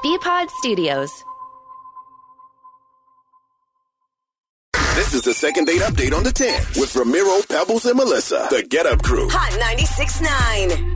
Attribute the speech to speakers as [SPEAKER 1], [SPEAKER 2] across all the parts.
[SPEAKER 1] BPod Studios.
[SPEAKER 2] This is the second date update on the 10 with Ramiro, Pebbles, and Melissa. The Get Up Crew.
[SPEAKER 3] Hot 96.9.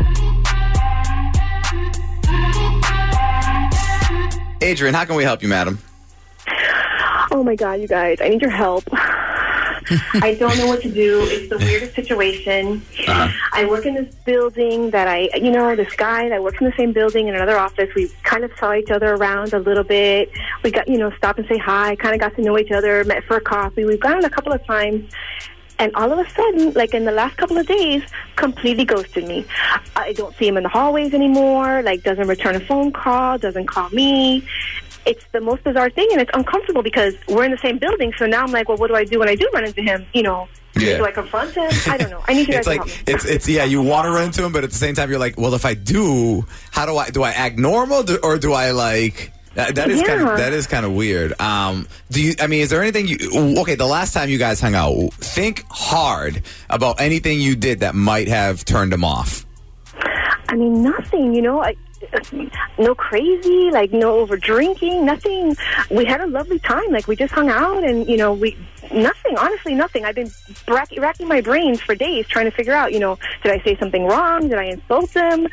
[SPEAKER 4] Adrian, how can we help you, madam?
[SPEAKER 5] Oh, my God, you guys. I need your help. I don't know what to do. It's the weirdest situation. I work in this building that this guy that works in the same building in another office, we kind of saw each other around a little bit. We got, stop and say hi, kind of got to know each other, met for a coffee. We've gone a couple of times. And all of a sudden, like in the last couple of days, completely ghosted me. I don't see him in the hallways anymore, doesn't return a phone call, doesn't call me. It's the most bizarre thing, and it's uncomfortable because we're in the same building. So now I'm like, well, what do I do when I do run into him? Do I confront him? I don't know. I need you guys to help me.
[SPEAKER 4] You want to run into him, but at the same time, you're like, well, if I do, do I act normal or do I That is kind of weird. Is there anything the last time you guys hung out, think hard about anything you did that might have turned him off.
[SPEAKER 5] Nothing, no crazy, no over drinking, nothing. We had a lovely time. We just hung out and, nothing, honestly, nothing. I've been racking my brains for days trying to figure out, did I say something wrong? Did I insult him?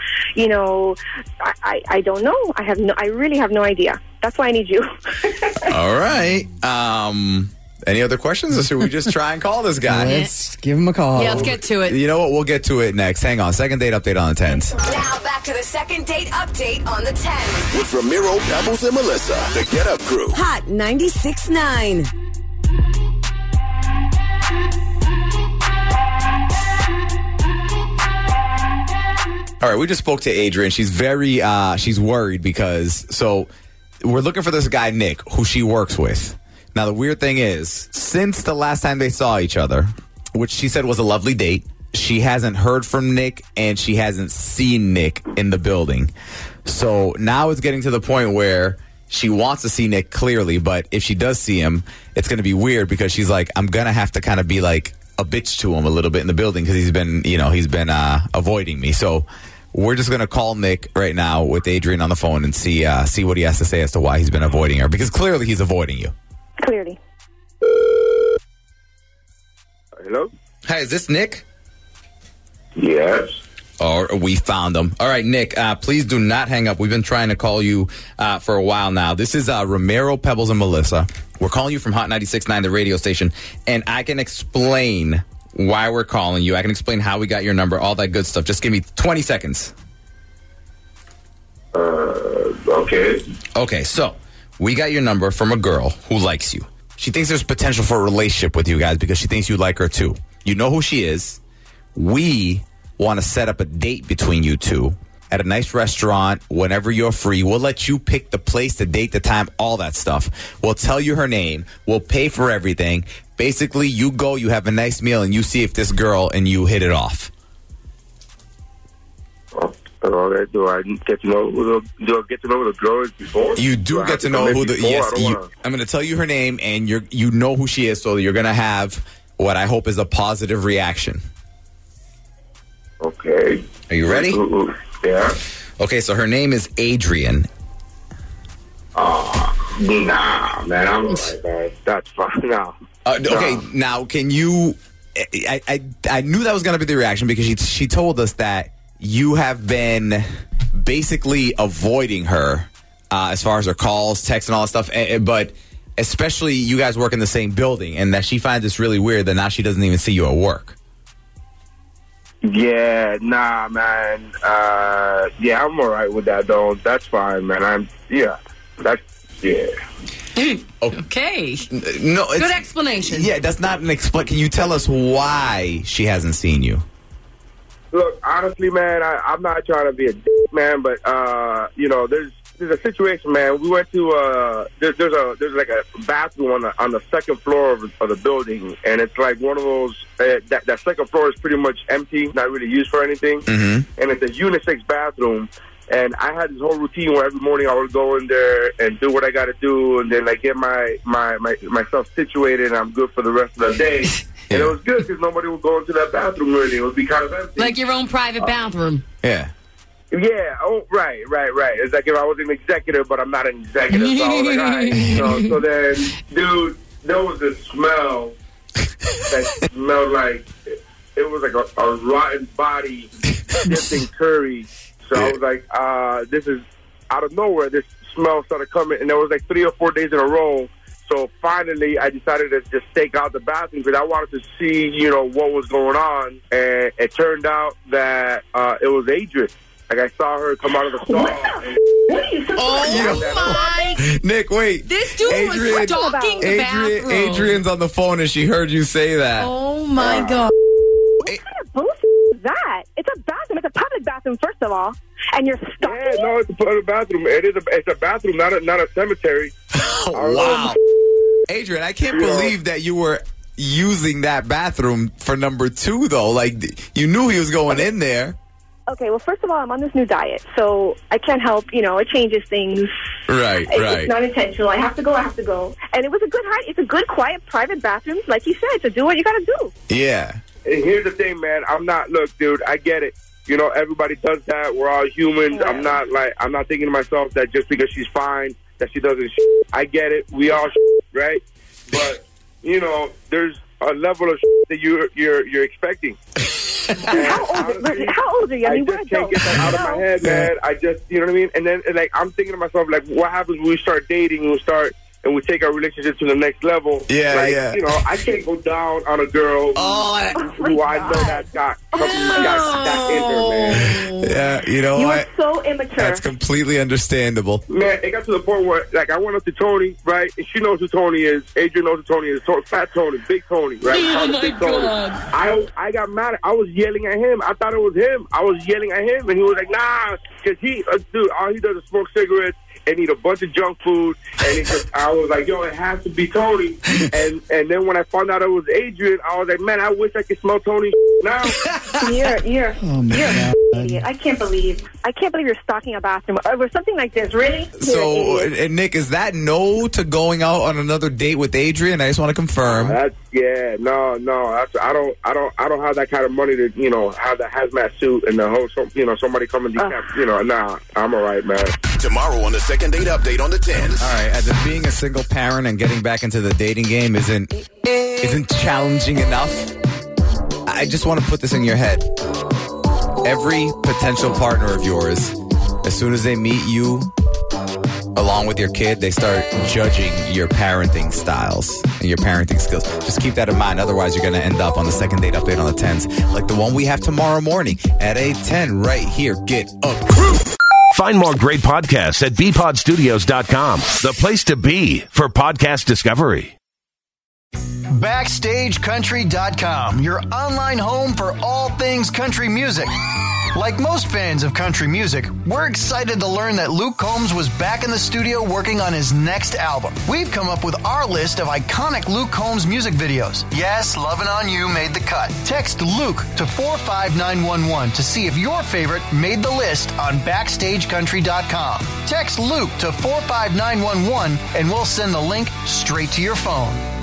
[SPEAKER 5] I don't know. I really have no idea. That's why I need you.
[SPEAKER 4] All right. Any other questions, or should we just try and call this guy?
[SPEAKER 6] Let's give him a call.
[SPEAKER 7] Yeah, let's get to it.
[SPEAKER 4] You know what? We'll get to it next. Hang on. Second date update on the 10s.
[SPEAKER 3] Now back to the second date update on the 10s.
[SPEAKER 2] With Ramiro, Pebbles, and Melissa. The Get Up Crew.
[SPEAKER 3] Hot 96.9.
[SPEAKER 4] All right, we just spoke to Adrian. She's very, she's worried because, we're looking for this guy, Nick, who she works with. Now, the weird thing is, since the last time they saw each other, which she said was a lovely date, she hasn't heard from Nick and she hasn't seen Nick in the building. So now it's getting to the point where she wants to see Nick clearly, but if she does see him, it's going to be weird because she's like, I'm going to have to kind of be like a bitch to him a little bit in the building because he's been avoiding me. So we're just going to call Nick right now with Adrian on the phone and see what he has to say as to why he's been avoiding her, because clearly he's avoiding you.
[SPEAKER 5] Clearly.
[SPEAKER 8] Hello?
[SPEAKER 4] Hi, is this Nick?
[SPEAKER 8] Yes.
[SPEAKER 4] Oh, we found him. All right, Nick, please do not hang up. We've been trying to call you for a while now. This is Ramiro, Pebbles, and Melissa. We're calling you from Hot 96.9, the radio station, and I can explain why we're calling you. I can explain how we got your number, all that good stuff. Just give me 20 seconds.
[SPEAKER 8] Okay.
[SPEAKER 4] Okay, so we got your number from a girl who likes you. She thinks there's potential for a relationship with you guys because she thinks you like her too. You know who she is. We want to set up a date between you two at a nice restaurant whenever you're free. We'll let you pick the place, the date, the time, all that stuff. We'll tell you her name. We'll pay for everything. Basically, you go, you have a nice meal, and you see if this girl and you hit it off.
[SPEAKER 8] Okay. Do I get to know who the girl is before?
[SPEAKER 4] You do get to know who the yes. I'm going to tell you her name, and you know who she is, so you're going to have what I hope is a positive reaction.
[SPEAKER 8] Okay.
[SPEAKER 4] Are you ready?
[SPEAKER 8] Yeah.
[SPEAKER 4] Okay, so her name is Adrian.
[SPEAKER 8] Nah, man, I'm alright, man. That's fine. No.
[SPEAKER 4] Okay, now can you? I knew that was going to be the reaction because she told us that you have been basically avoiding her as far as her calls, texts, and all that stuff. But especially you guys work in the same building, and that she finds this really weird that now she doesn't even see you at work.
[SPEAKER 8] Yeah, nah, man. Yeah, I'm all right with that, though. That's fine, man. Yeah.
[SPEAKER 7] Okay.
[SPEAKER 4] No,
[SPEAKER 7] good explanation.
[SPEAKER 4] Yeah, that's not an explanation. Can you tell us why she hasn't seen you?
[SPEAKER 8] Look, honestly, man, I'm not trying to be a dick, man, but there's a situation, man. We went to there's like a bathroom on the second floor of the building, and it's like one of those that second floor is pretty much empty, not really used for anything, and it's a unisex bathroom. And I had this whole routine where every morning I would go in there and do what I got to do, and then get myself situated, and I'm good for the rest of the day. And it was good because nobody would go into that bathroom really. It would be kind of empty.
[SPEAKER 7] Like your own private bathroom.
[SPEAKER 4] Yeah.
[SPEAKER 8] Yeah, right. It's like if I was an executive, but I'm not an executive. So I was like, all right. So then, dude, there was this smell that smelled like, it was like a rotten body dipped in curry. So I was like, this is out of nowhere. This smell started coming, and there was like 3 or 4 days in a row. So finally, I decided to just stake out the bathroom because I wanted to see, what was going on. And it turned out that it was Adrian. Like, I saw her come out of the stall.
[SPEAKER 7] My.
[SPEAKER 4] Nick, wait.
[SPEAKER 7] This dude was stalking the bathroom.
[SPEAKER 4] Adrian's on the phone, and she heard you say that.
[SPEAKER 7] Oh, my God.
[SPEAKER 5] What kind of bullshit is that? It's a bathroom. It's a public bathroom, first of all. And you're stalking
[SPEAKER 8] it? Yeah, no, it's a public bathroom. It's a bathroom, not a cemetery.
[SPEAKER 4] Wow. Adrian, I can't believe that you were using that bathroom for number 2, though. Like, you knew he was going in there.
[SPEAKER 5] Okay, well, first of all, I'm on this new diet, so I can't help, it changes things.
[SPEAKER 4] Right.
[SPEAKER 5] It's not intentional. I have to go. And it was it's a good, quiet, private bathroom, like you said, to do what you got to do.
[SPEAKER 4] Yeah.
[SPEAKER 8] And here's the thing, man. Look, dude, I get it. Everybody does that. We're all humans. Yeah. I'm not thinking to myself that just because she's fine, that she doesn't I get it. We all right? But, there's a level of that you're expecting.
[SPEAKER 5] How old are you?
[SPEAKER 8] I just can't get that out of my head, man. I just, you know what I mean? And then, I'm thinking to myself, what happens when we start dating and we take our relationship to the next level?
[SPEAKER 4] Yeah.
[SPEAKER 8] I can't go down on a girl who I know that's got something that in her, man.
[SPEAKER 4] Yeah,
[SPEAKER 5] you are so immature.
[SPEAKER 4] That's completely understandable.
[SPEAKER 8] Man, it got to the point where, I went up to Tony, right? And she knows who Tony is. Adrian knows who Tony is. Fat Tony, Big Tony, right?
[SPEAKER 7] Oh, my God.
[SPEAKER 8] I got mad. I was yelling at him. I thought it was him. I was yelling at him, and he was like, nah, because dude, all he does is smoke cigarettes and eat a bunch of junk food, and I was like, yo, it has to be Tony. And then when I found out it was Adrian, I was like, man, I wish I could smell Tony now.
[SPEAKER 5] You're an idiot. I can't believe you're stalking a bathroom over something like this. Really?
[SPEAKER 4] So, and Nick, is that no to going out on another date with Adrian? I just want to confirm.
[SPEAKER 8] No. I don't have that kind of money to have the hazmat suit and the whole somebody come and decap. Nah, I'm all right, man.
[SPEAKER 2] Tomorrow on the Second Date Update on the 10s.
[SPEAKER 4] All right, as if being a single parent and getting back into the dating game isn't challenging enough, I just want to put this in your head. Every potential partner of yours, as soon as they meet you, along with your kid, they start judging your parenting styles and your parenting skills. Just keep that in mind. Otherwise, you're going to end up on the Second Date Update on the 10s, like the one we have tomorrow morning at 8:10 right here. Get up, crew.
[SPEAKER 1] Find more great podcasts at bpodstudios.com, the place to be for podcast discovery.
[SPEAKER 6] BackstageCountry.com, your online home for all things country music. Like most fans of country music, we're excited to learn that Luke Combs was back in the studio working on his next album. We've come up with our list of iconic Luke Combs music videos. Yes, Lovin' On You made the cut. Text Luke to 45911 to see if your favorite made the list on BackstageCountry.com. Text Luke to 45911 and we'll send the link straight to your phone.